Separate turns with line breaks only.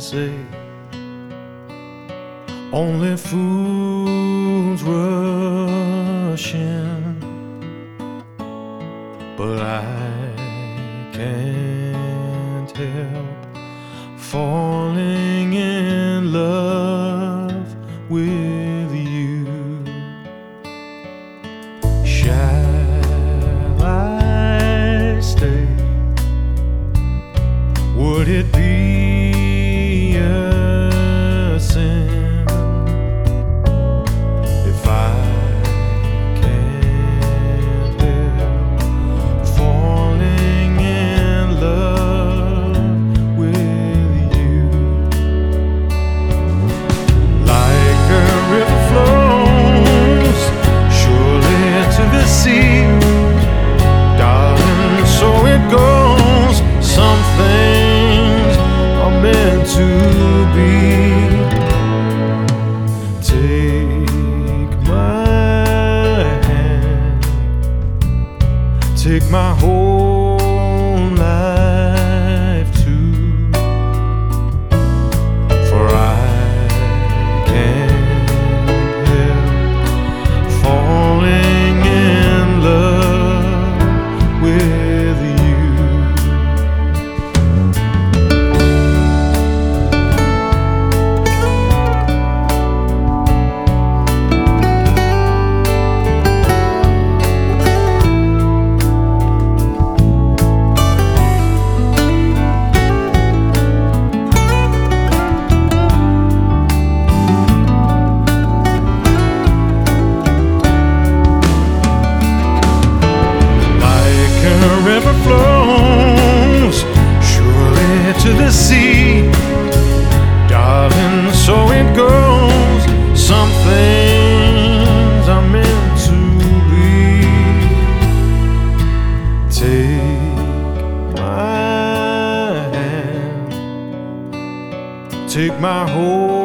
say only fools rush in, but I can't help falling in love with you. Shall I stay? Would it be a sin if I can't help falling in love with you? Like a river flows surely to the sea, darling, so it goes. Some things are meant to be. Take my hand, take my whole life too, for I can't help falling in love with you. River flows surely to the sea, darling, so it goes. Some things are meant to be. Take my hand, take my whole